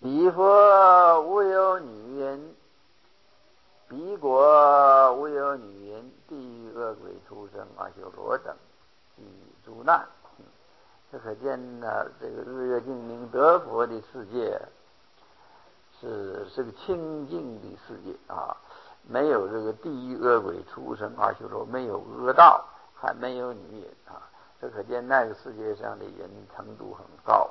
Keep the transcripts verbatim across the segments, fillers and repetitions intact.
彼佛无有女人，彼国无有女人，地狱恶鬼畜生阿修罗等及诸难。这可见呢，这个日月净明得佛的世界是是个清净的世界啊，没有这个地狱恶鬼畜生阿修罗，没有恶道，还没有女人啊。这可见那个世界上的人程度很高。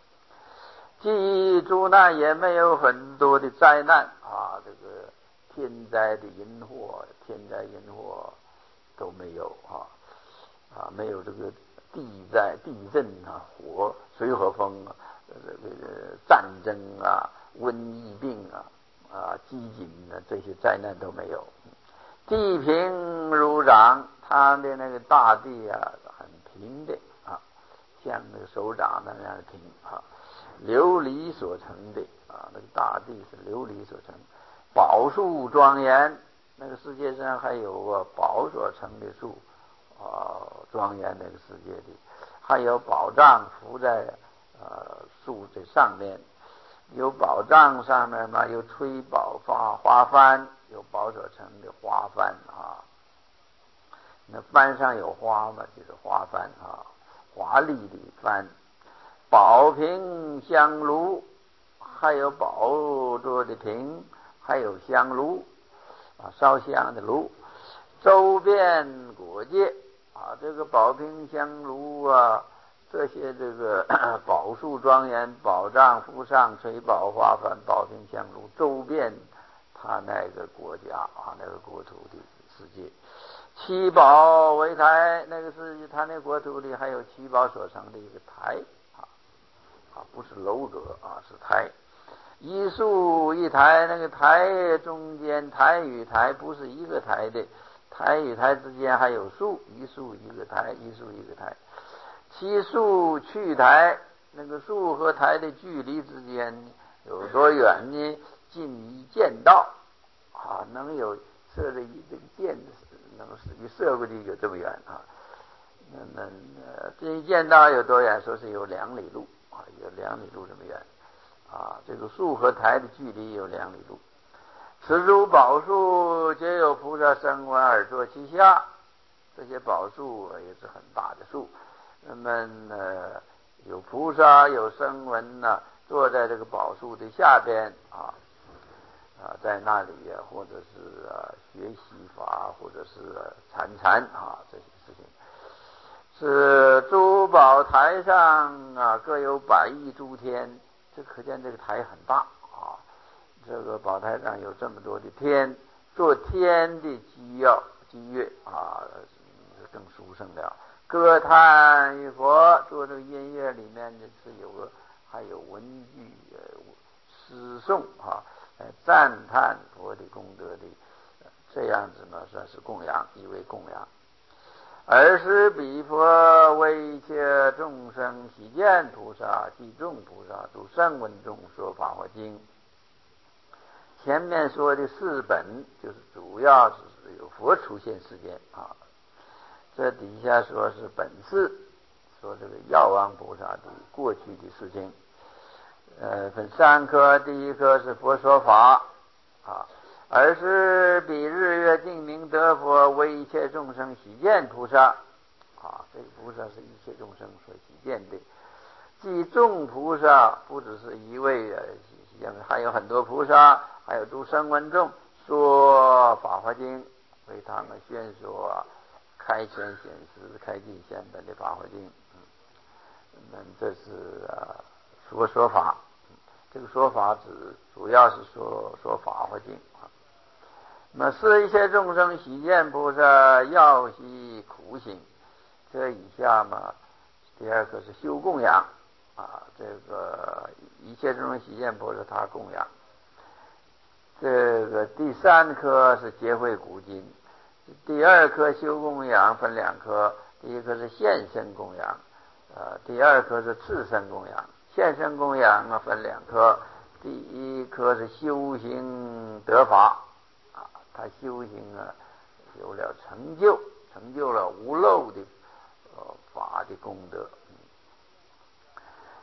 即诸难也没有很多的灾难啊，这个天灾的因祸，天灾因祸都没有啊啊，没有这个地灾、地震啊、火、水火风啊、这个战争啊、瘟疫病啊、啊饥馑啊，这些灾难都没有。地平如掌，它的那个大地啊，很平的啊，像那个手掌那样的平啊。琉璃所成的啊，那个大地是琉璃所成，宝树庄严，那个世界上还有个宝所成的树啊，庄严那个世界里，还有宝藏浮在呃树的上面，有宝藏上面嘛，有吹宝花花幡，有宝所成的花幡啊，那幡上有花嘛，就是花幡啊，华丽的幡。宝瓶香炉，还有宝座的瓶，还有香炉啊，烧香的炉，周遍果界啊，这个宝瓶香炉啊，这些这个宝树庄严，宝藏敷上，垂宝花幡，宝瓶香炉，周遍他那个国家啊，那个国土的世界。七宝为台，那个是他那国土里还有七宝所成的一个台啊，不是楼阁啊，是台。一树一台，那个台中间，台与台不是一个台的，台与台之间还有树，一树一个台，一树一个台。七树去台，那个树和台的距离之间有多远呢？近一箭道啊，能有射了一这个箭，能一射过去有这么远啊。那那呃，这一箭道有多远？说是有两里路。啊，有两里路这么远啊！这个树和台的距离有两里路。此诸宝树皆有菩萨声闻而坐其下，这些宝树也是很大的树。那么呃，有菩萨有声闻呢、啊，坐在这个宝树的下边啊啊，在那里啊，或者是啊学习法，或者是参禅啊这些事情。是珠宝台上啊，各有百亿诸天，这可见这个台很大啊。这个宝台上有这么多的天，做天的机要机乐啊，更殊胜了。歌叹与佛，做这个音乐里面的是有个还有文句呃诗颂啊，赞叹佛的功德的，这样子呢算是供养，以为供养。尔时彼佛为一切众生喜见菩萨及众菩萨诸声闻众说法华经。前面说的四本就是主要是有佛出现事件啊，这底下说是本事，说这个药王菩萨的过去的事情。呃，分三科，第一科是佛说法啊。而是彼日月净明得佛为一切众生喜见菩萨啊，这个菩萨是一切众生所喜见的。即众菩萨不只是一位，还有很多菩萨，还有诸声闻众说法华经，为他们宣说开显显实、开尽显本的法华经。嗯，这是啊说说法，这个说法指主要是说说法华经。那么是一切众生喜见菩萨要习苦行，这以下嘛，第二个是修供养啊，这个一切众生喜见菩萨他供养。这个第三科是结会古今，第二科修供养分两科，第一科是现身供养，呃，第二科是次身供养。现身供养啊分两科，第一科是修行得法。他修行啊，有了成就，成就了无漏的呃法的功德。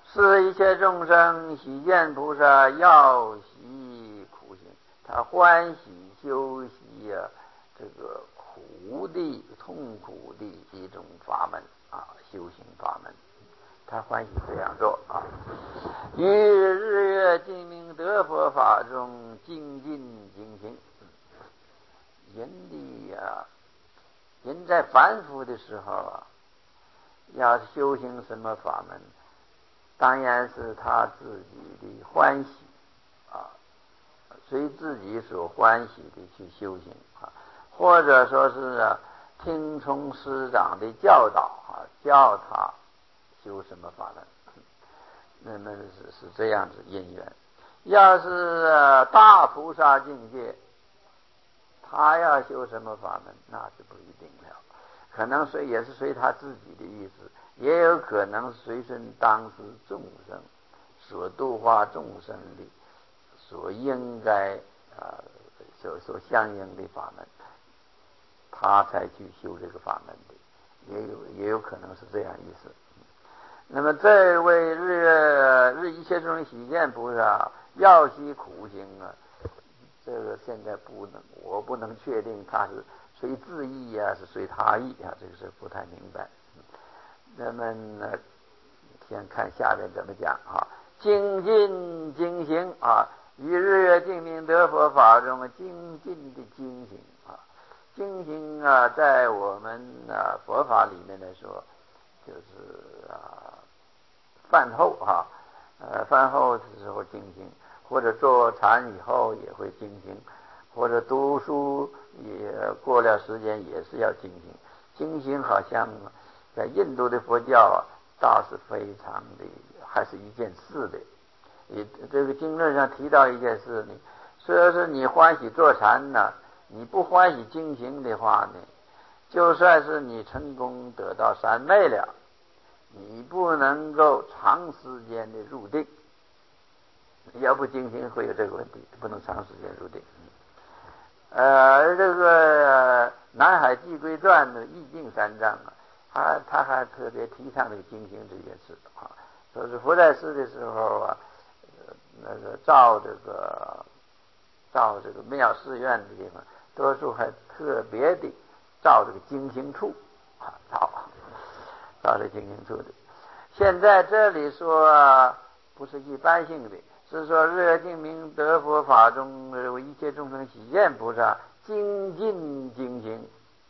是一切众生喜见菩萨要习苦行，他欢喜修习啊这个苦的痛苦的一种法门啊，修行法门，他欢喜这样做啊。于日月精明得佛法中精进精行，人的啊，人在凡夫的时候啊，要修行什么法门，当然是他自己的欢喜啊，随自己所欢喜的去修行啊，或者说是啊，听从师长的教导啊，教他修什么法门，那么是是这样子因缘。要是、啊、大菩萨境界，他要修什么法门，那就不一定了，可能随也是随他自己的意思，也有可能随顺当时众生所度化众生的所应该啊所所相应的法门，他才去修这个法门的，也有也有可能是这样意思。那么这位日日一切众生喜见菩萨要习苦行啊，这个现在不能，我不能确定他是随自意啊，是随他意啊，这个是不太明白。那么呢，先看下面怎么讲啊？精进精行啊，于日月精明得佛法中精进的精行啊，精行啊，在我们啊佛法里面来说，就是啊饭后啊，呃饭后的时候精行，或者坐禅以后也会精行，或者读书也过了时间也是要精行。精行好像在印度的佛教啊，倒是非常的，还是一件事的。也这个经论上提到一件事呢，虽然是你欢喜坐禅呢，你不欢喜精行的话呢，就算是你成功得到三昧了，你不能够长时间的入定，要不精行会有这个问题，不能长时间入定。呃，而这个《南海寄归传》的意境三章啊，他他还特别提倡这个精行这件事啊，说是佛在世的时候啊，呃、那个造这个造这个庙寺院的地方，多数还特别的造这个精行处啊，造造这精行处的。现在这里说、啊、不是一般性的，是说日月精明得佛法中为一切众生喜见菩萨精进精行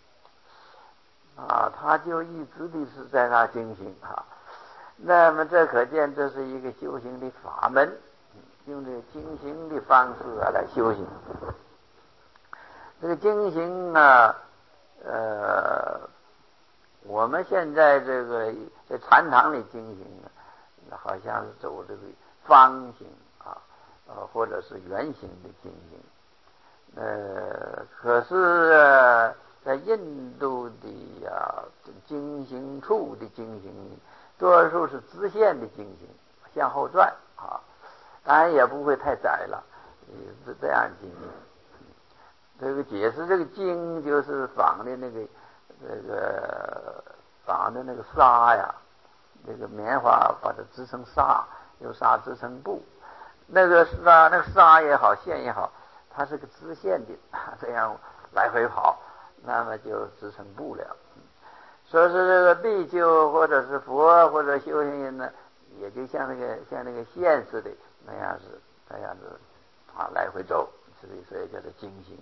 啊，他就一直的是在那精行啊。那么这可见这是一个修行的法门，用这个精行的方式啊来修行。这个精行啊，呃，我们现在这个在禅堂里精行啊，好像是走这个方形啊，呃，或者是圆形的精行。呃，可是、啊、在印度的啊精行处的精行，多数是直线的精行，向后转啊，当然也不会太窄了，是这样精行。这个解释这个经就是仿的那个那个仿的那个纱呀，那个棉花把它织成纱，由纱织成布，那个纱那个纱也好，线也好，它是个织线的，这样来回跑，那么就织成布了。说是这个比丘或者是佛或者修行人呢，也就像那个像那个线似的那样子那样子啊来回走，所以所以叫做精行。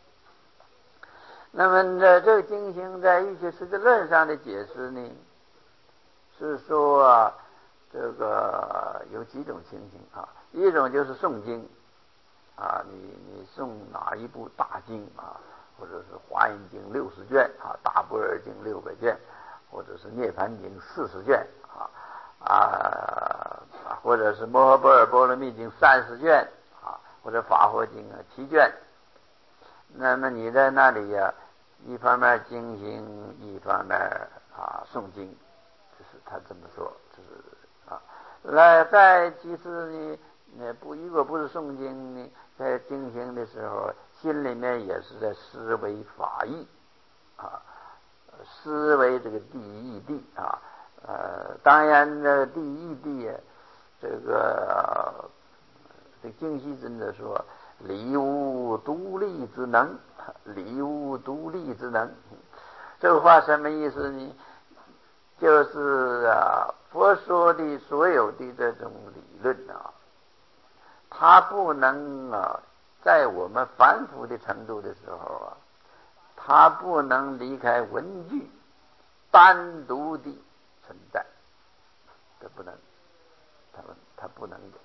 那么呢，这个精行在一些实质论上的解释呢，是说、啊、这个有几种情形啊，一种就是诵经啊，你你诵哪一部大经啊，或者是华严经六十卷啊，大般若经六百卷，或者是涅盘经四十卷啊啊，或者是摩诃般若波罗蜜经三十卷啊，或者法华经啊七卷。那么你在那里呀、啊，一方面精行，一方面啊诵经，就是他这么说，就是啊，来在其实呢，那不如果不是诵经呢，在精行的时候，心里面也是在思维法义啊，思维这个第一义谛啊，呃，当然呢，第一义谛这个这净虚尊者说：“理无独立之能，理无独立之能。”这个话什么意思呢？就是啊，佛说的所有的这种理论啊，它不能啊，在我们凡夫的程度的时候啊，它不能离开文句单独的存在，这不能，它它不能的。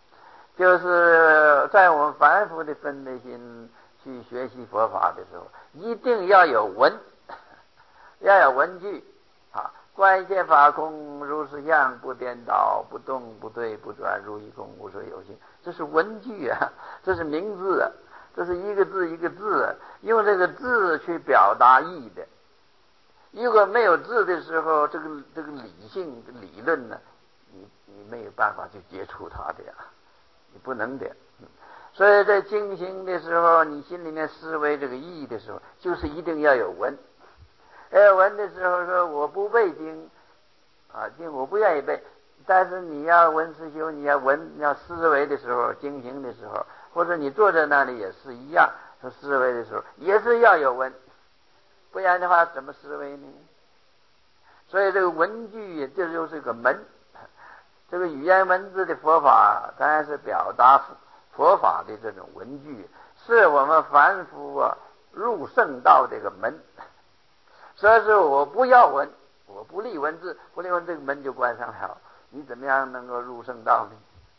就是在我们凡夫的分别心去学习佛法的时候，一定要有文，要有文句啊。观一切法空，如是相，不颠倒，不动，不对，不转，如一空，无所有性。这是文句啊，这是名字啊，这是一个字一个字啊，用这个字去表达意的。如果没有字的时候，这个这个理性理论呢，你你没有办法去接触它的呀，你不能的。所以在进行的时候，你心里面思维这个意义的时候，就是一定要有文。要文的时候说我不背经啊，经我不愿意背，但是你要文思修，你要文要思维的时候，进行的时候，或者你坐在那里也是一样，说思维的时候也是要有文，不然的话怎么思维呢？所以这个文句这就是个门，这个语言文字的佛法当然是表达佛法的这种文句，是我们凡夫啊入圣道这个门。所以说我不要文，我不立文字，不立文这个门就关上了，你怎么样能够入圣道呢？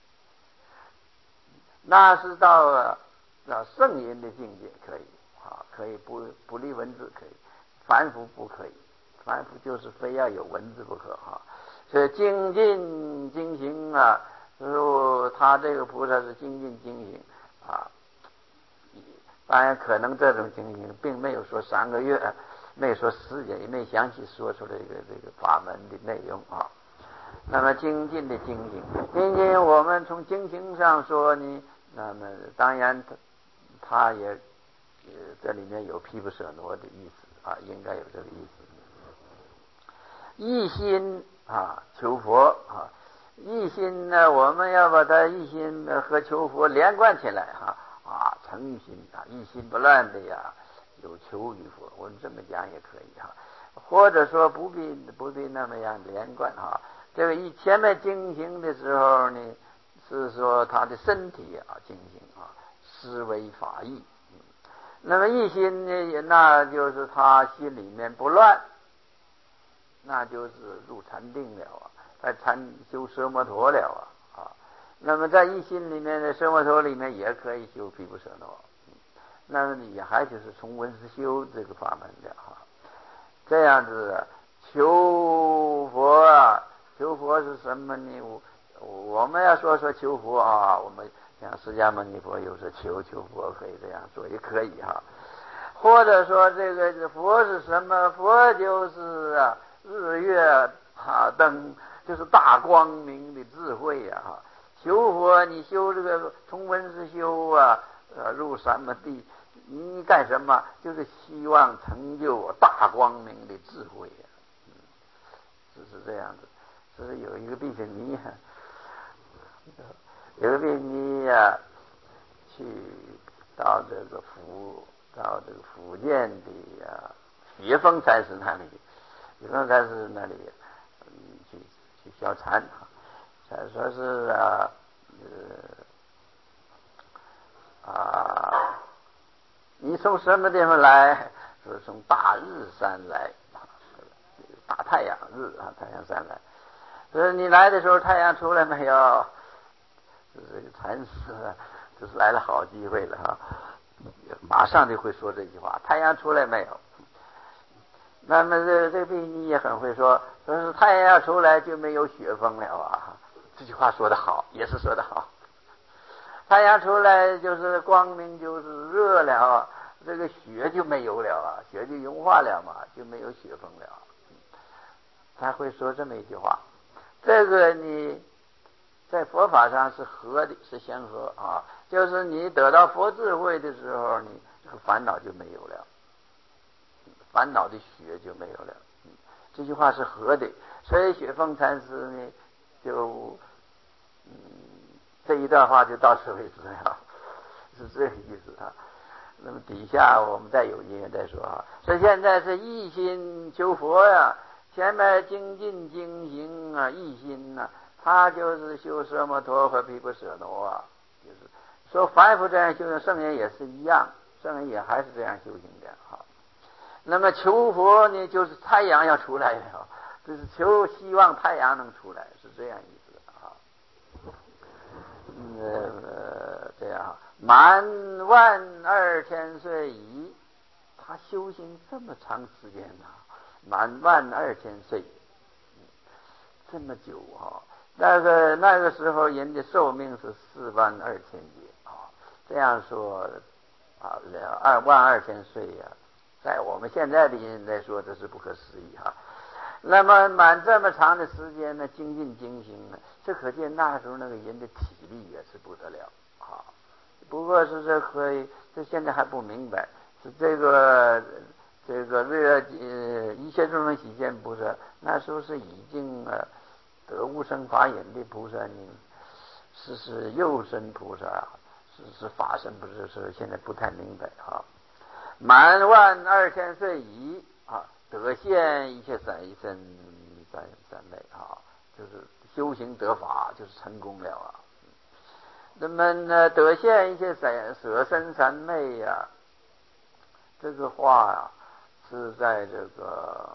那是到了到圣人的境界可以啊，可以不不立文字可以，凡夫不可以，凡夫就是非要有文字不可哈。所以精进精行啊，说他这个菩萨是精进精行啊，当然可能这种精行并没有说三个月。没说时间，也没详细说出这个这个法门的内容啊。那么精进的精行，精进我们从精行上说呢，那么当然他他也呃这里面有毗婆舍那的意思啊，应该有这个意思。一心啊求佛啊，一心呢我们要把它一心和求佛连贯起来哈啊，诚心啊，一心不乱的呀。有求于佛，我们这么讲也可以哈，或者说不必不必那么样连贯哈。这个一前面进行的时候呢，是说他的身体啊进行啊思维法意，嗯，那么一心呢，那就是他心里面不乱，那就是入禅定了啊，在禅修奢摩陀了啊啊。那么在一心里面的奢摩陀里面也可以修毗婆舍那。那么你还就是从文思修这个法门的哈，这样子求佛啊，求佛是什么呢？我我们要说说求佛啊，我们像释迦牟尼佛有时求求佛可以这样说也可以哈，或者说这个佛是什么？佛就是啊日月啊灯，就是大光明的智慧呀哈。求佛你修这个从文思修啊，呃入三摩地。你干什么？就是希望成就大光明的智慧呀、啊，嗯，就是这样子。是有一个比丘尼呀，有个比丘尼呀，去到这个福，到这个福建的呀雪峰禅师那里，雪峰禅师那里，嗯，去去消禅啊，他说是啊，呃啊。你从什么地方来？是从大日山来，大太阳日啊，太阳山来。所以你来的时候，太阳出来没有？这个禅师啊，这是来了好机会了哈，马上就会说这句话：太阳出来没有？那么这这个你也很会说，说是太阳要出来就没有雪峰了啊。这句话说得好，也是说得好。太阳出来就是光明，就是热了，这个雪就没有了啊，雪就融化了嘛，就没有雪峰了。他会说这么一句话，这个你在佛法上是合的，是相合啊，就是你得到佛智慧的时候，你这个烦恼就没有了，烦恼的雪就没有了。这句话是合的，所以雪峰禅师呢就。嗯， 这一段话就到此为止啊，是这个意思啊。那么底下我们再有音乐再说啊。这现在是一心求佛呀，前面精进精行啊，一心呐、啊，他就是修奢摩陀和毗婆舍那啊，就是说凡夫这样修行，圣人也是一样，圣人也还是这样修行的哈。那么求佛呢，就是太阳要出来了，就是求希望太阳能出来，是这样意思啊。呃，这样满万二千岁矣，他修行这么长时间呢、啊，满万二千岁，这么久啊。那个那个时候人的寿命是四万二千劫啊，这样说啊，二万二千岁呀、啊，在我们现在的人来说，这是不可思议哈、啊。那么满这么长的时间呢，精进精行呢，这可见那时候那个人的体力也是不得了啊。不过是这可以，这现在还不明白，是这个这个为了呃一切众生喜见菩萨，那时候是已经呃得无生法忍的菩萨呢，是是幼身菩萨，是是法身菩萨，是现在不太明白啊。满万二千岁矣啊，得现一切三一身三三昧啊，就是修行得法，就是成功了啊。那么呢，得现一切三舍身三昧呀、啊，这个话呀、啊、是在这个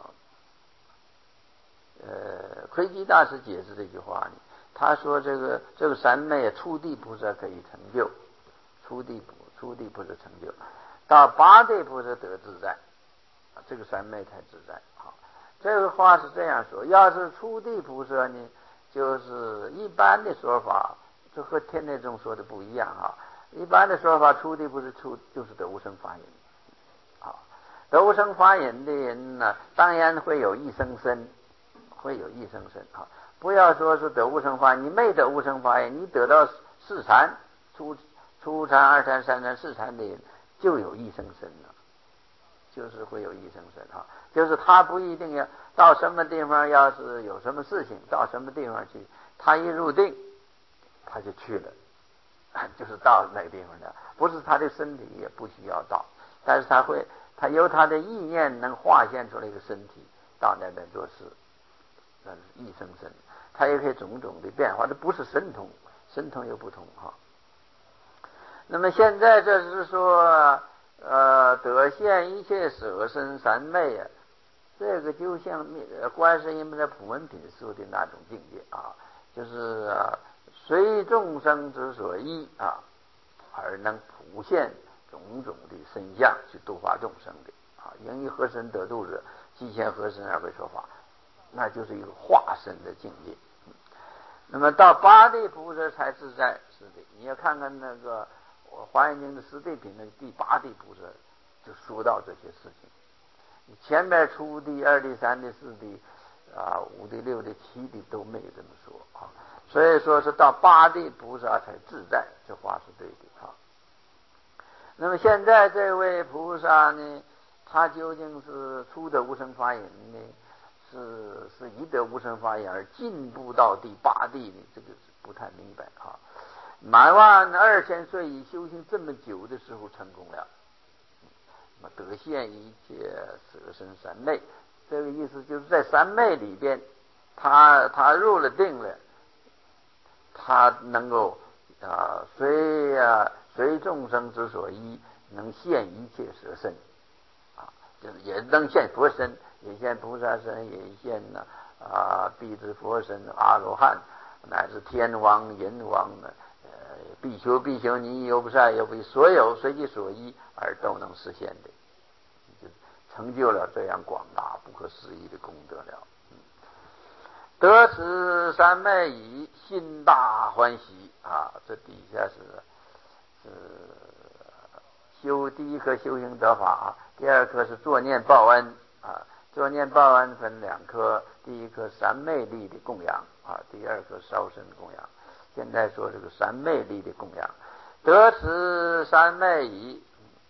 呃窥基大师解释这句话呢。他说这个这个三昧初地菩萨可以成就，初地初地菩萨成就，到八地菩萨得自在，这个三昧才自在。好，这个话是这样说。要是初地菩萨呢，就是一般的说法，这和天台宗说的不一样啊。一般的说法，初地菩萨出就是得无生法忍。啊，得无生法忍的人呢，当然会有一生身，会有一生身啊。不要说是得无生法，你没得无生法忍，你得到四禅、初初禅、二禅、三禅、四禅的人，就有一生身了，就是会有一生身啊。就是他不一定要到什么地方，要是有什么事情，到什么地方去，他一入定，他就去了，就是到那个地方了。不是他的身体也不需要到，但是他会，他由他的意念能化现出来一个身体到那边做事，那是一生身。他也可以种种的变化，这不是神通，神通又不同哈。那么现在这是说，呃，得现一切舍身三昧啊，这个就像观世音菩萨普门品说的那种境界啊，就是啊，随众生之所依啊，而能普现种种的身相去度化众生的啊。应以何身得度者，即现何身而为说法，那就是一个化身的境界。那么到八地菩萨才自在，是的。你要看看那个华严经的十地品的第八地菩萨，就说到这些事情。前面初地、二地、三地、四地啊、五地、六地、七地都没有这么说啊。所以说是到八地菩萨才自在，这话是对的啊。那么现在这位菩萨呢，他究竟是初得无生法忍呢，是是一得无生法忍而进步到第八地呢？这个是不太明白啊。满万二千岁以修行这么久的时候成功了，那么得现一切舍身三昧，这个意思就是在三昧里边，他他入了定了，他能够啊随啊随众生之所依，能现一切舍身啊，就是也能现佛身，也现菩萨身，也现呢啊辟支佛身、阿罗汉乃至天王、人王呢。呃，必修必修尼犹不善犹不所有随其所依而都能实现的，就成就了这样广大不可思议的功德了。嗯、得此三昧已，心大欢喜啊！这底下是是修第一颗修行得法，第二颗是作念报恩啊。作念报恩分两颗，第一颗三昧力的供养啊，第二颗烧身供养。现在说这个三昧力的供养，得此三昧已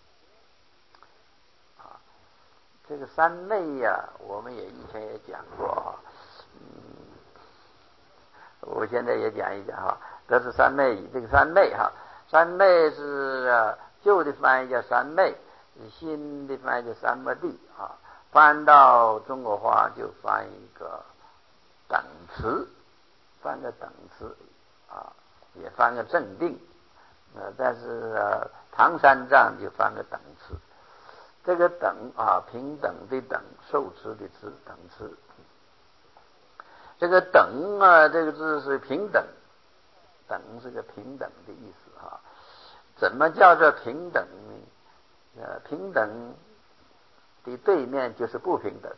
啊，这个三昧呀、啊，我们也以前也讲过啊，嗯，我现在也讲一讲哈。 这是三昧。这个三昧哈，三昧是、啊、旧的翻译叫三昧，新的翻译叫三摩地啊。翻到中国话就翻一个等词，翻个等词啊，也翻个正定。呃，但是、呃、唐三藏就翻个等词。这个等啊，平等的等，受持的持，等持。这个等啊，这个字是平等，等是个平等的意思啊。怎么叫做平等呢？呃，平等的对面就是不平等。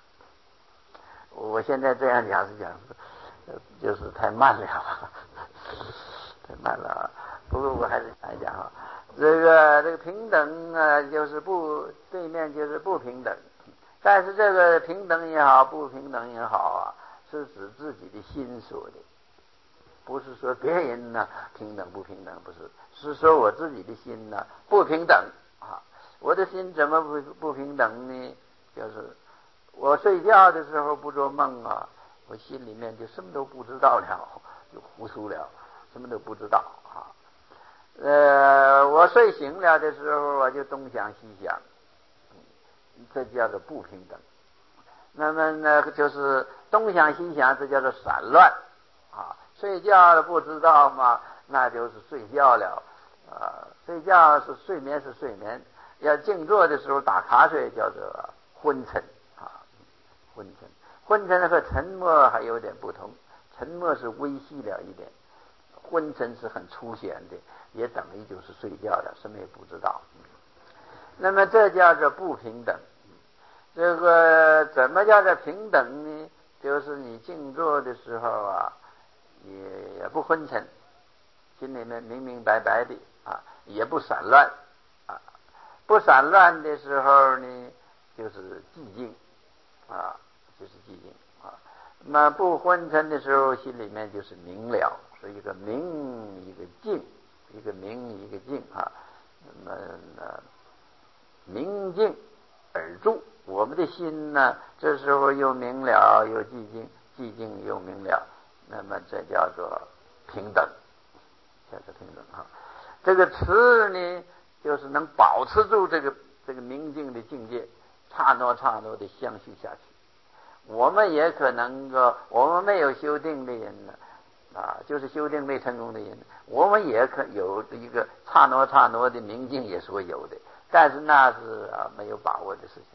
我现在这样讲是讲是，就是太慢了，太慢了。不过我还是讲一讲啊，这个这个平等啊，就是不对面就是不平等。但是这个平等也好，不平等也好啊，是指自己的心说的，不是说别人呢平等不平等，不是，是说我自己的心呢不平等啊。我的心怎么不不平等呢？就是我睡觉的时候不做梦啊，我心里面就什么都不知道了，就糊涂了，什么都不知道啊。呃，我睡醒了的时候我就东想西想，这叫做不平等。那么呢，就是东想西想，这叫做散乱啊。睡觉了不知道吗？那就是睡觉了啊。睡觉是睡眠是睡眠，要静坐的时候打瞌睡叫做昏沉啊。昏沉，昏沉和沉默还有点不同，沉默是微细了一点，昏沉是很粗显的，也等于就是睡觉了，什么也不知道。那么这叫做不平等。这个怎么叫做平等呢？就是你静坐的时候啊，也也不昏沉，心里面明明白白的啊，也不散乱啊。不散乱的时候呢，就是寂静啊，就是寂静啊。那不昏沉的时候，心里面就是明了，是一个明一个静，一个明一个静啊。那么呢，明静而住，我们的心呢，这时候又明了又寂静，寂静又明了，那么这叫做平等，叫做平等啊。这个持呢，就是能保持住这个这个明净的境界，刹那刹那的相续下去。我们也可能够，我们没有修定的人呢，啊，就是修定没成功的人，我们也可有一个刹那刹那的明净，也是会有的。但是那是啊没有把握的事情。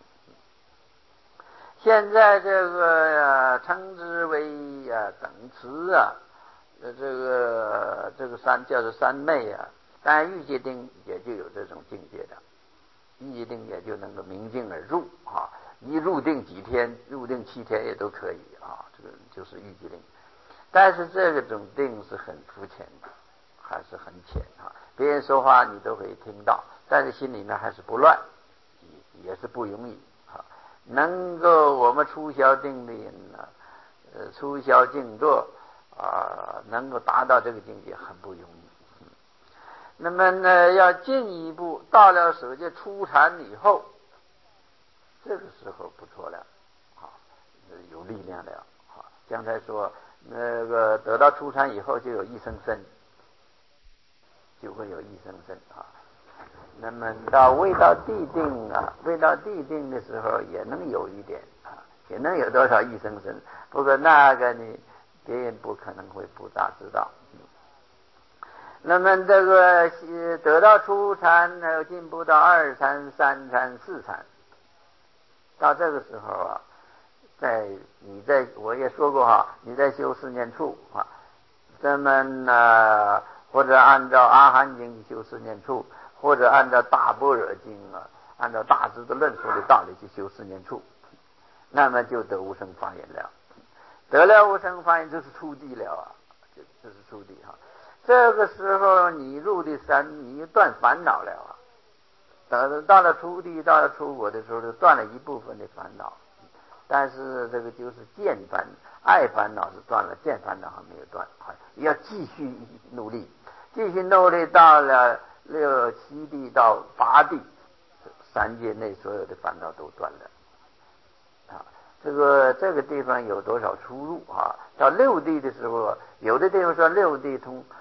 现在这个、啊、称之为啊等持啊，这个这个三叫做三昧啊。当然欲界定也就有这种境界的，欲界定也就能够明净而入啊。一入定几天，入定七天也都可以啊，这个就是欲界定。但是这个种定是很肤浅的，还是很浅啊。别人说话你都可以听到，但是心里面还是不乱，也是不容易啊。能够我们初消定的人呢，呃，初消静坐啊，能够达到这个境界很不容易。嗯、那么呢，要进一步到了舍界初禅以后，这个时候不错了啊，有力量了啊。刚才说那个得到初禅以后就有一生身，就会有一生身啊。那么到未到地定啊，未到地定的时候也能有一点啊，也能有多少一生身。不过那个呢，别人不可能会不大知道。嗯、那么这个得到初禅，还有进步到二禅、三禅、四禅，到这个时候啊，在你在我也说过哈，你在修四念处啊，咱们呢或者按照阿含经修四念处。或者按照大般若经啊，按照大智的论说的道理去修四念处，那么就得无生法眼了。得了无生法眼就是初地了啊，就这是初地哈。这个时候你入的三，你断烦恼了啊。等到了初地，到了初果的时候，就断了一部分的烦恼，但是这个就是见烦、爱烦恼是断了，见烦恼还没有断，要继续努力，继续努力到了。六七地到八地，三界内所有的烦恼都断了啊！这个这个地方有多少出入啊？到六地的时候，有的地方说六地通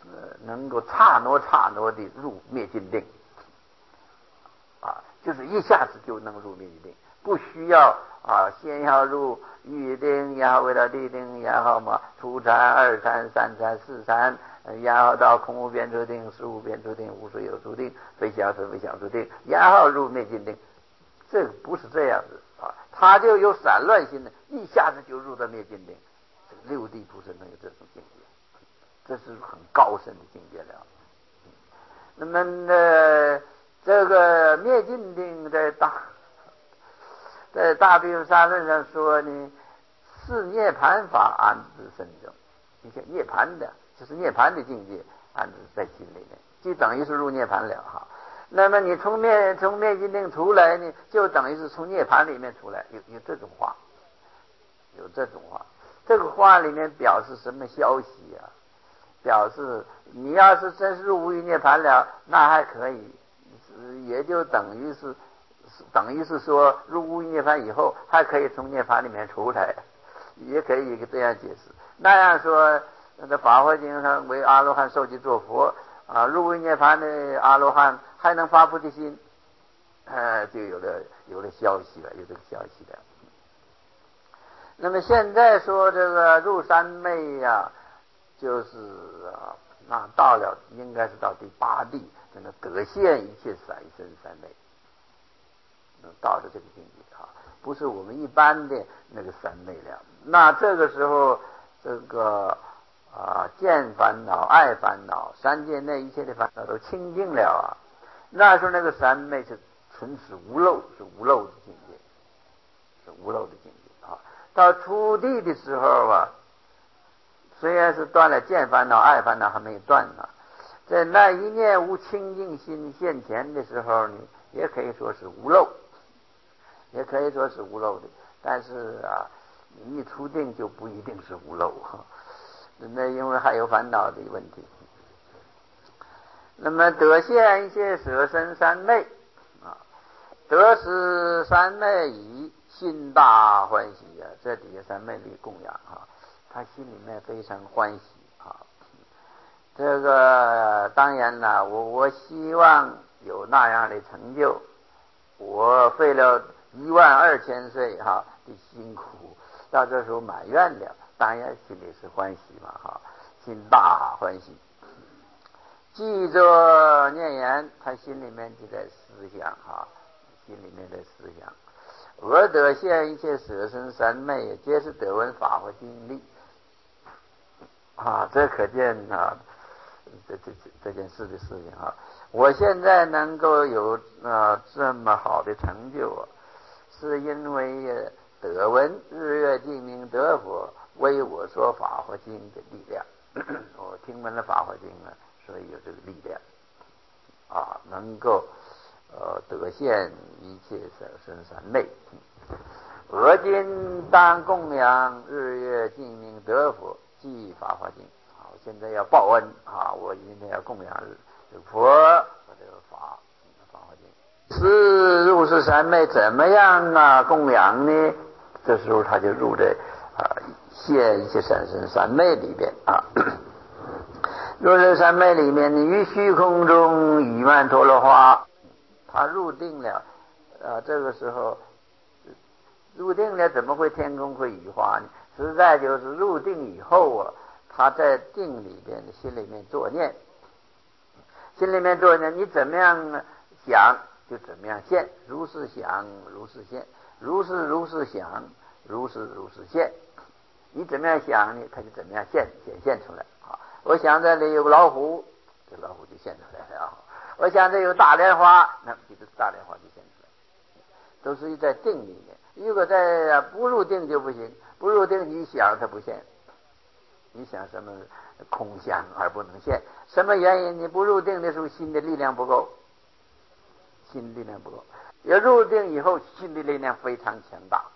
呃能够刹那刹那的入灭尽定啊，就是一下子就能入灭尽定，不需要啊先要入预定，然后为了立定，然后嘛初禅、二禅、三禅、四禅，然后到空无边处定、实无边处定、无所有处定、非想非非想处定，然后入灭尽定。这个不是这样子啊，他就有散乱心的，一下子就入到灭尽定。这个六地不是能有这种境界，这是很高深的境界了。那么呢，这个灭尽定在大在大毗卢沙论上说呢，是涅盘法安置身中。你看涅盘的，就是涅盘的境界安置在心里面，就等于是入涅盘了哈。那么你从灭从灭尽定出来呢，就等于是从涅盘里面出来，有有这种话，有这种话。这个话里面表示什么消息啊？表示你要是真是入无余涅盘了，那还可以，也就等于是等于是说入无余涅盘以后，还可以从涅盘里面出来，也可以这样解释。那样说，那个《法华经》上为阿罗汉受记作佛啊，入无余涅盘的阿罗汉还能发菩提心，呃，就有了有了消息了，有这个消息了。那么现在说这个入三昧呀、啊，就是啊，那到了应该是到第八地，那个得现一切散身三昧，到了这个境界啊，不是我们一般的那个三昧了。那这个时候，这个啊见烦恼、爱烦恼、三界内一切的烦恼都清净了啊。那时候那个三昧是纯是无漏，是无漏的境界，是无漏的境界啊。到初地的时候啊，虽然是断了见烦恼、爱烦恼，还没有断呢。在那一念无清净心现前的时候呢，也可以说是无漏，也可以说是无漏的。但是啊，你一出定就不一定是无漏，那因为还有烦恼的问题。那么得现一切舍身三昧啊，得失三昧已，心大欢喜啊！这底下三昧里供养啊，他心里面非常欢喜啊。这个当然了，我我希望有那样的成就，我费了一万二千岁哈的辛苦，到这时候满愿了，当然心里是欢喜嘛哈，心大欢喜。记着念言，他心里面就在思想哈，心里面在思想。而得现一切舍身三昧，皆是得闻法华经历啊！这可见啊，这这这这件事的事情啊。我现在能够有啊这么好的成就啊，是因为得闻日月净明德佛为我说法华经的力量。我听闻了法华经啊，所以有这个力量啊，能够呃得现一切舍身三昧。而今当供养日月净明德佛即法华经。好，现在要报恩啊！我今天要供养这个佛和这个法法华经。是入世三昧怎么样啊供养呢？这时候他就入在啊现一切三身三昧里边啊。入世三昧里面，于虚空中雨曼陀罗花，他入定了啊。这个时候入定了，怎么会天空会雨花呢？实在就是入定以后啊，他在定里边心里面作念，心里面作念，你怎么样想就怎么样现，如是想如是现，如是如是想如是如是现。你怎么样想呢，他就怎么样现显现出来啊！我想这里有个老虎，这老虎就现出来了；我想这有大莲花，那这个大莲花就现出来，都是在定里面。如果在不入定就不行，不入定你想它不现，你想什么空想而不能现，什么原因？你不入定的时候，心的力量不够，心力量不够。要入定以后，心的力量非常强大，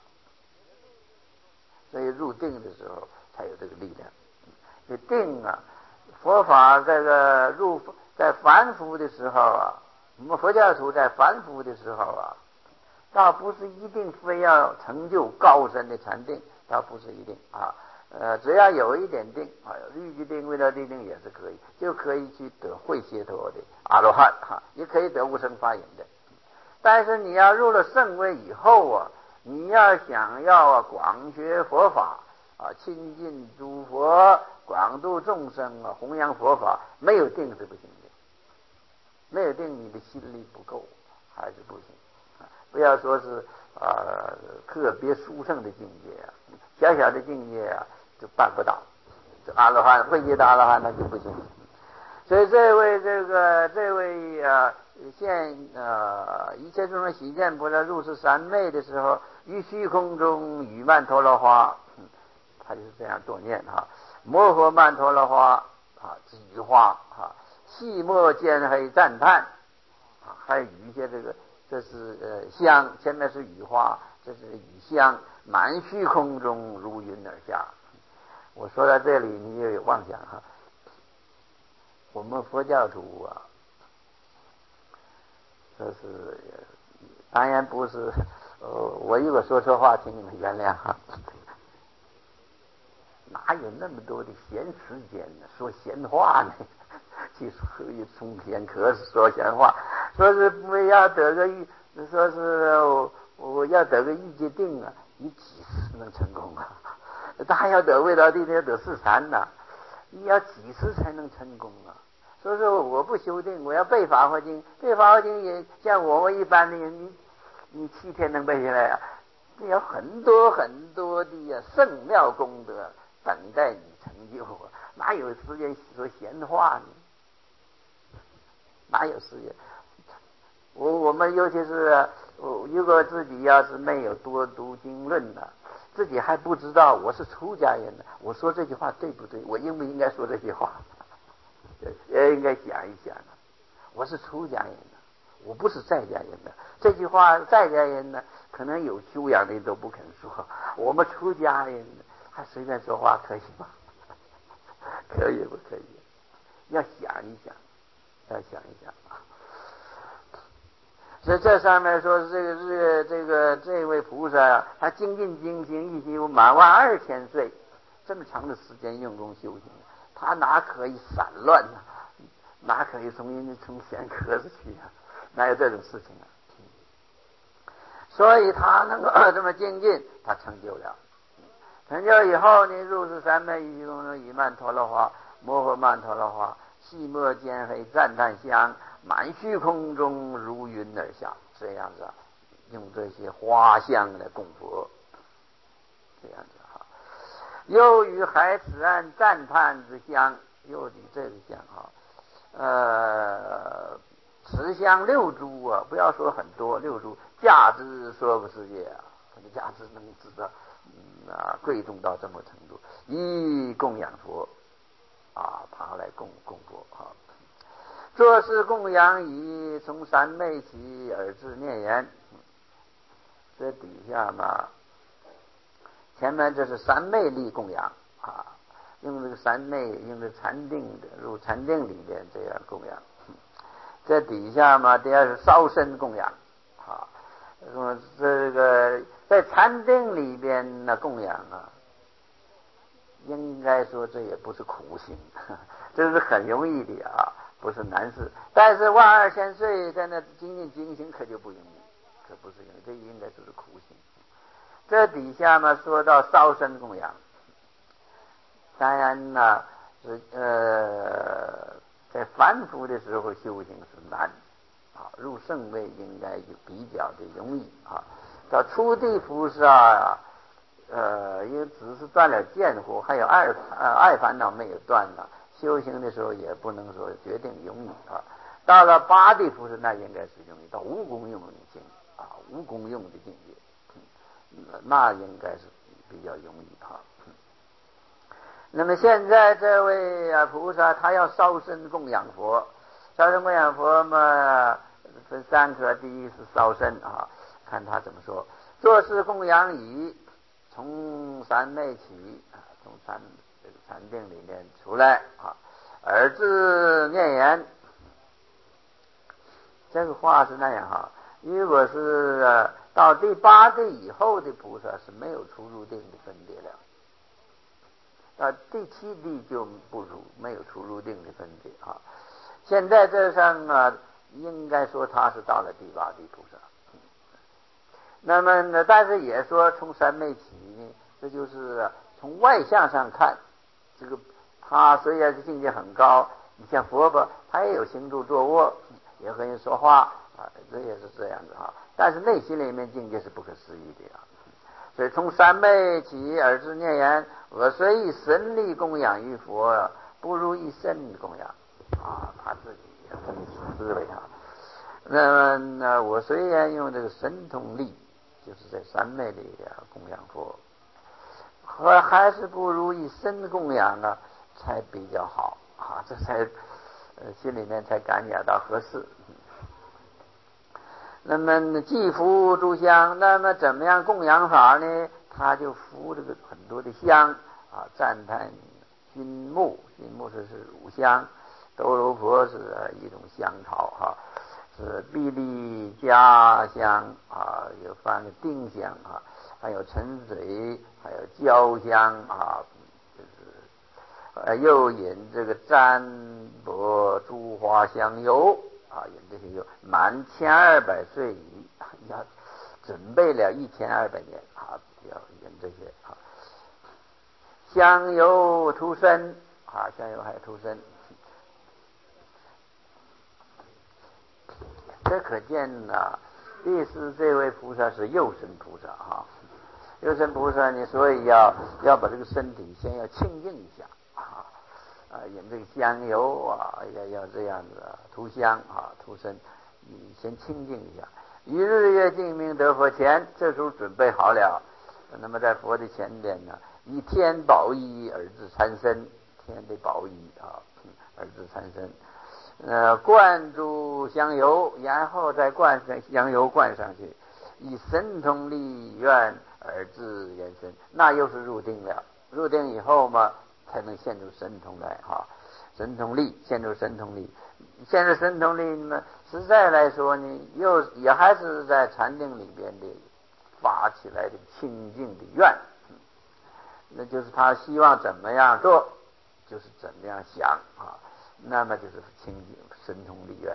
所以入定的时候才有这个力量。这定啊，佛法这个入在凡夫的时候啊，我们佛教徒在凡夫的时候啊，倒不是一定非要成就高深的禅定，倒不是一定啊。 呃，只要有一点定啊，律己定、未得地定也是可以，就可以去得会解脱的阿罗汉哈，也可以得无生法忍的。但是你要入了圣位以后啊，你要想要啊广学佛法啊，亲近诸佛，广度众生啊，弘扬佛法，没有定是不行的。没有定，你的心力不够，还是不行啊！不要说是啊、呃、特别殊胜的境界啊，小小的境界啊就办不到。这阿罗汉会界的阿罗汉那就不行。所以这位这个这位啊现呃一切众生喜见菩萨入世三昧的时候，于虚空中雨曼陀罗花，嗯、他就是这样多念哈，摩诃曼陀罗花啊，是雨花啊。细末间黑赞叹啊，还有一些这个，这是呃香，前面是雨花，这是雨香，满虚空中如云而下。我说到这里，你也有妄想哈。我们佛教徒啊，这是当然不是，呃，我如果说错话，请你们原谅哈。哪有那么多的闲时间呢？说闲话呢？去从前可是说闲话，说是不要得个欲，说是我我要得个欲界定啊，你几时能成功啊？他要得未得地，要得四禅呐，你要几时才能成功啊？所以说我不修定，我要背法华经，背法华经也像我们一般的人，你你七天能背下来啊？有很多很多的呀圣妙功德等待你成就啊，哪有时间说闲话呢？哪有时间？我我们尤其是如果自己要是没有多读经论的，自己还不知道我是出家人呢，我说这句话对不对？我应不应该说这句话？也应该想一想。我是出家人呢，我不是在家人呢。这句话在家人呢，可能有修养的人都不肯说，我们出家人还随便说话可以吗？可以不可以？要想一想，要想一想。所以这上面说这个这个这个这位菩萨啊，他精进精行一修满万二千岁，这么长的时间用功修行，他哪可以散乱呢、啊？哪可以从从闲壳子去啊？哪有这种事情啊？所以他能够这么精进，他成就了。成就以后，你入世三昧一虚空中雨曼陀罗花，摩诃曼陀罗花，细末间黑赞叹香，满虚空中如云而下。这样子啊，用这些花香来供佛，这样子哈。又与海此岸赞叹之香，又与这个香哈，呃，持香六株啊，不要说很多，六株价值说不世界啊，这个价值能知道。嗯啊，贵重到这么程度，以供养佛啊，他来供供佛啊。做是供养以从三昧起而至念言，这底下嘛，前面这是三昧力供养啊，用这个三昧，用这禅定的入禅定里面这样供养。这底下嘛，第二是烧身供养啊，说这个。在禅定里边的供养啊，应该说这也不是苦行，这是很容易的啊，不是难事。但是万二千岁在那精进精行可就不容易，可不是容易，这应该就是苦行。这底下嘛说到烧身供养，当然呢是呃在凡夫的时候修行是难啊，入圣位应该就比较的容易啊。到初地菩萨，呃，因为只是断了见惑，还有二呃爱烦恼没有断呢，修行的时候也不能说决定容易啊。到了八地菩萨，那应该是容易，到无功用的境啊，无功用的境界，嗯、那应该是比较容易啊。那么现在这位啊菩萨，他要烧身供养佛，烧身供养佛嘛，分三科，第一是烧身啊。看他怎么说，做是供养以从三昧起啊，从禅这个禅定里面出来啊，而自念言，这个话是那样哈。如果是、啊、到第八地以后的菩萨是没有出入定的分别了， 啊，第七地就不如没有出入定的分别啊。现在这上啊，应该说他是到了第八地菩萨。那么呢，但是也说从三昧起呢，这就是从外相上看，这个他虽然是境界很高，你像佛吧，他也有行住坐卧，也可以说话啊，这也是这样子哈。但是内心里面境界是不可思议的啊。所以从三昧起而至念言，我虽以神力供养于佛，不如以身供养啊，他自己也这么思维啊。那那我虽然用这个神通力，就是在三昧里啊供养佛，和还是不如以身供养啊才比较好啊，这才呃心里面才感觉到合适。那么祭福诸香，那么怎么样供养法呢？他就扶这个很多的香啊，赞叹熏木，熏木是是乳香，斗罗婆是一种香草哈、啊，是碧丽家香啊，有放丁香啊，还有沉水，还有焦香啊，就是呃又引这个占卜珠花香油。啊，引这些油满千二百岁矣，要准备了一千二百年啊，要引这些啊。香油涂身啊，香油还涂身，这可见呢、啊，第四这位菩萨是右身菩萨啊。右身菩萨呢，所以要要把这个身体先要清净一下啊。啊，引这个香油啊，要要这样子啊，涂香啊，涂身，你先清净一下。一日月净明得佛前，这时候准备好了，那么在佛的前边呢，以天宝衣而自参身，天的宝衣啊，而自参身。呃，灌注香油，然后再灌上香油灌上去，以神通力愿而自延伸，那又是入定了。入定以后嘛，才能现出神通来哈，神通力现出神通力，现出神通力呢，实在来说呢，又也还是在禅定里边的发起来的清净的愿，那就是他希望怎么样做，就是怎么样想啊，那么就是清净神通力愿，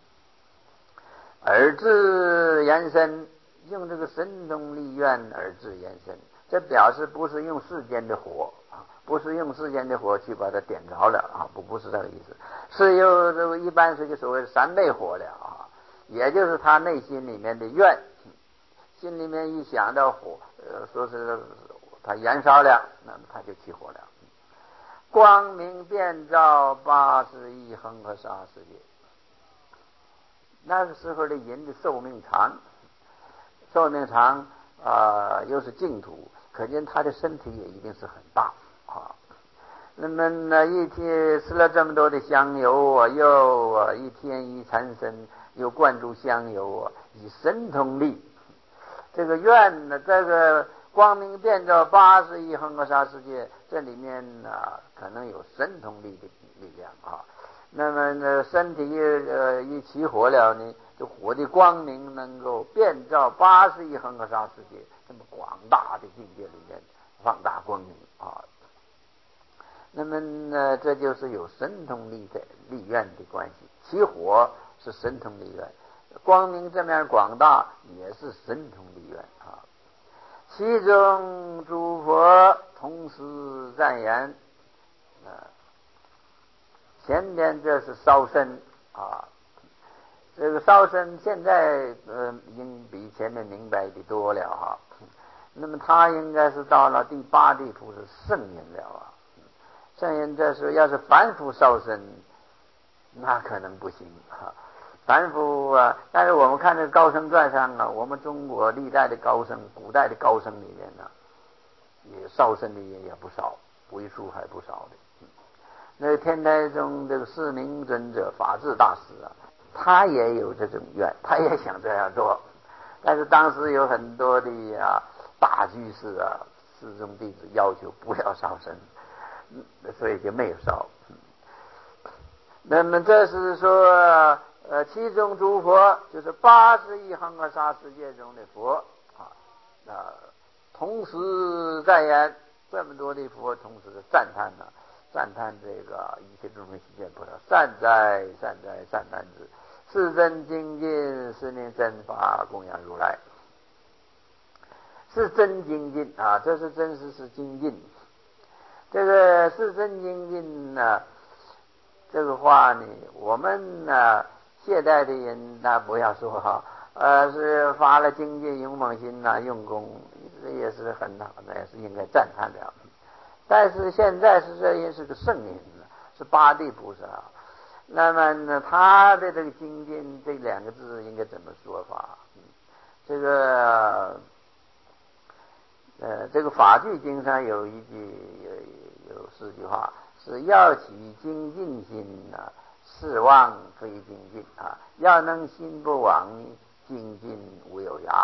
而自延伸，用这个神通力愿而自延伸，这表示不是用世间的火啊，不是用世间的火去把它点着了啊，不不是这个意思，是用这个一般是个所谓的三昧火了啊，也就是他内心里面的愿，心里面一想到火，呃，说是他燃烧了，那么他就起火了。光明遍照八十亿恒河沙世界，那个时候的人的寿命长，寿命长啊、呃，又是净土，可见他的身体也一定是很大啊。那么呢，一天吃了这么多的香油啊，又啊一天一参身，又灌注香油啊，以神通力，这个愿呢，这个光明遍照八十亿恒河沙世界，这里面呢、啊、可能有神通力的力量啊。那么呢，身体呃一起火了呢，这火的光明能够遍照八十亿恒河沙世界，这么广大的境界里面放大光明啊。那么呢，这就是有神通力的力愿的关系。起火是神通力愿，光明这面广大也是神通力愿啊。其中诸佛同时赞言啊。前边这是烧身啊，这个烧身现在呃已经比前面明白的多了哈、啊。那么他应该是到了第八地菩萨圣人了啊。圣人这是要是凡夫烧身，那可能不行啊。凡夫啊，但是我们看这个高僧传上啊，我们中国历代的高僧、古代的高僧里面呢，也烧身的人也不少，为数还不少的。那天台宗这个释明尊者法智大师啊，他也有这种愿，他也想这样做，但是当时有很多的啊大居士啊、寺中弟子要求不要烧身，所以就没有烧。那么这是说，呃，其中诸佛就是八十亿恒河沙世界中的佛啊，啊，同时在言这么多的佛同时的赞叹呢、啊，赞叹这个一切众生悉见菩萨，善哉善哉善男子，世真精进，是名真法供养如来。是真精进啊，这是真实是精进。这个是真精进呢、啊，这个话呢，我们呢现代的人那不要说哈，呃，是发了精进勇猛心呐、啊，用功，这也是很好的，也是应该赞叹的。但是现在是这也是个圣人，是八地菩萨。那么呢，他的这个精进这两个字应该怎么说法？这个。呃，这个法句经上有一句有有四句话，是要起精进心啊，事忘非精进啊，要能心不亡，精进无有涯。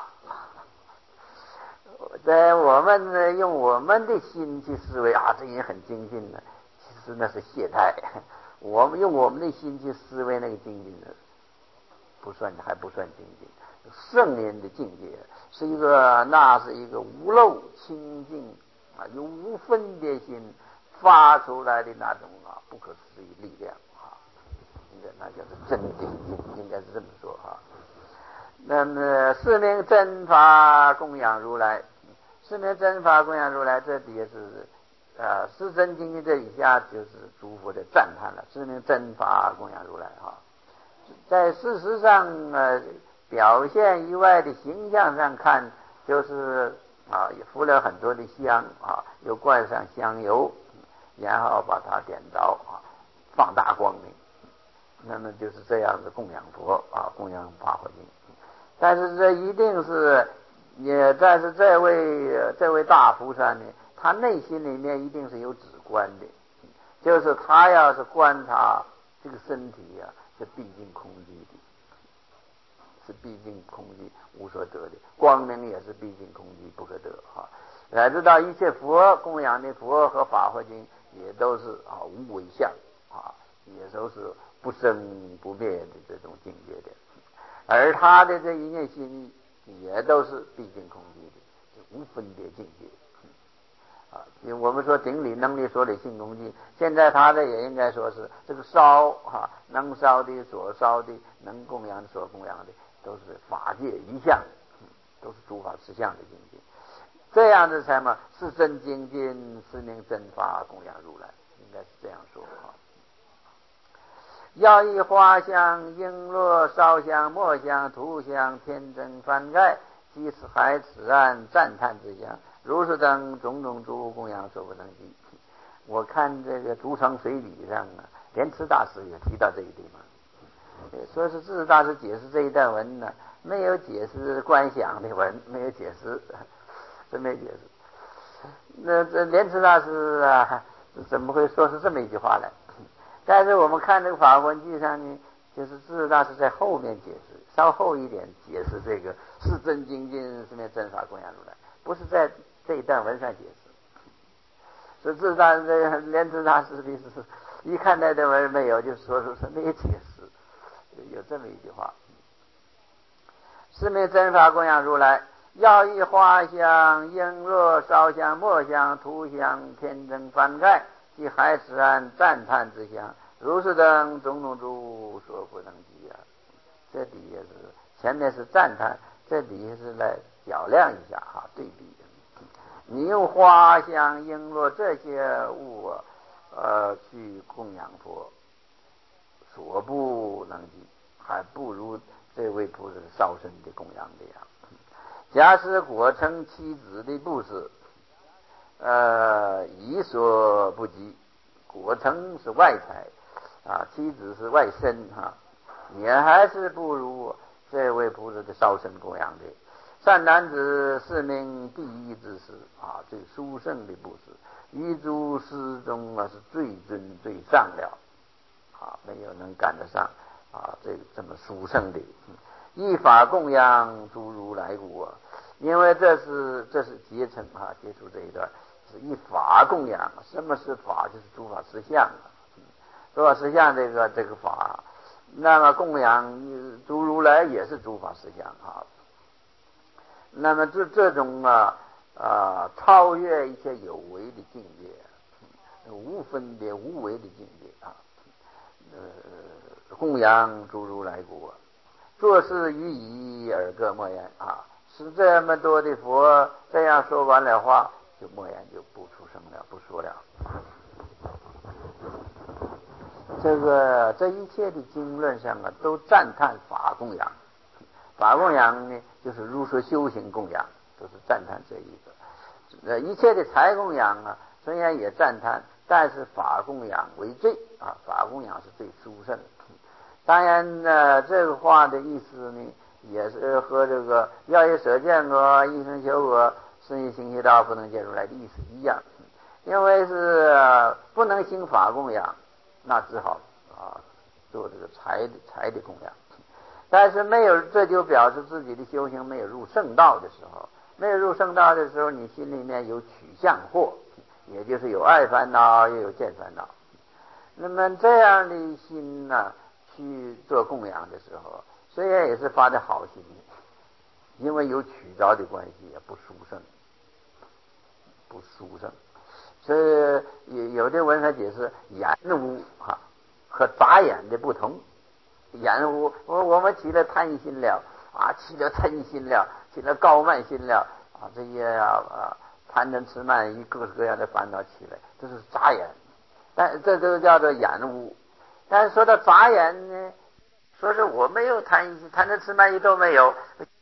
在我们呢，用我们的心去思维啊，这也很精进呢，其实那是懈怠。我们用我们的心去思维那个精进呢，不算还不算精进。圣人的境界是一个，那是一个无漏清净啊，有无分别心发出来的那种啊不可思议力量啊，应该那叫做真精进，应该是这么说哈、啊。那么四名真法供养如来，四名真法供养如来，这底下是呃四真精进这以下就是诸佛的赞叹了。四名真法供养如来啊，在事实上呃。表现以外的形象上看，就是啊，也敷了很多的香啊，又灌上香油，然后把它点着啊，放大光明，那么就是这样的供养佛啊，供养法华经。但是这一定是，也但是这位这位大菩萨呢，他内心里面一定是有止观的，就是他要是观察这个身体啊，是毕竟空寂的。是毕竟空寂无所得的，光明也是毕竟空寂不可得哈。来知道一切佛供养的佛和法华经也都是啊无为相啊，也都是不生不灭的这种境界的，而他的这一念心也都是毕竟空寂的，无分别境界啊。我们说顶礼能力所理性空寂，现在他的也应该说是这个烧啊，能烧的所烧的，能供养的所供养的。都是法界一相，都是诸法实相的境界，这样子才嘛是真精进，是名真法供养如来，应该是这样说啊。要以花香、璎珞、烧香、末香、涂香、天真翻盖，即此海此岸赞叹之香，如是等种种诸供养所不能及。我看这个《竹城水礼》上啊，莲池大师也提到这个地方。说是智大师解释这一段文呢，没有解释观想的文，没有解释，真没解释。那这莲池大师啊，怎么会说是这么一句话呢？但是我们看这个法文记上呢，就是智大师在后面解释，稍后一点解释这个是真精进，是名真法供养如来，不是在这一段文上解释。所以智大这莲池大师的意思是，一看那段文没有，就说出是没有解释。有这么一句话，是名真法供养如来，要以花香、璎珞、烧香、末香、涂香、天真翻盖，即海此岸赞叹之香，如是等种种诸所不能及啊。这底下是前面是赞叹，这底下是来较量一下哈，对比。你用花香、璎珞这些物呃去供养佛，所不能及，还不如这位菩萨烧身的供养的呀。假使果成妻子的布施，呃，已所不及。果成是外财啊，妻子是外身哈、啊，也还是不如这位菩萨的烧身供养的。善男子是名第一之师啊，最殊胜的布施，于诸师中啊是最尊最上了。啊，没有能赶得上啊，这这么殊胜的，依法供养诸如来故啊，因为这是这是结成啊，结束这一段是依法供养。什么是法？就是诸法实相啊，诸法实相这个这个法，那么供养诸如来也是诸法实相啊。那么这这种啊啊，超越一切有为的境界，无分别无为的境界啊。呃，供养诸如来国，做事于仪而各莫言啊。是这么多的佛这样说完了话，就莫言就不出声了，不说了。这个这一切的经论上啊，都赞叹法供养。法供养呢，就是如说修行供养，都是赞叹这一个。呃，一切的财供养啊，虽然也赞叹，但是法供养为最啊，法供养是最殊胜。当然呢，这个话的意思呢，也是和这个要以舍见我，一生修我，身以行邪道，不能见如来的意思一样。因为是不能行法供养，那只好啊做这个财的财的供养。但是没有，这就表示自己的修行没有入圣道的时候，没有入圣道的时候，你心里面有取向惑，也就是有爱烦恼，又有见烦恼。那么这样的心呢，去做供养的时候，虽然也是发的好心，因为有取着的关系，也不殊胜，不殊胜。所以有的文学解释眼污哈和眨眼的不同。眼污，我我们起了贪心了啊，起了嗔心了，起了高慢心了啊，这些啊啊贪嗔痴慢疑各式各样的烦恼起来，这是眨眼，但这就叫做眼污。但是说到眨眼呢，说是我没有贪心，贪嗔痴慢疑都没有，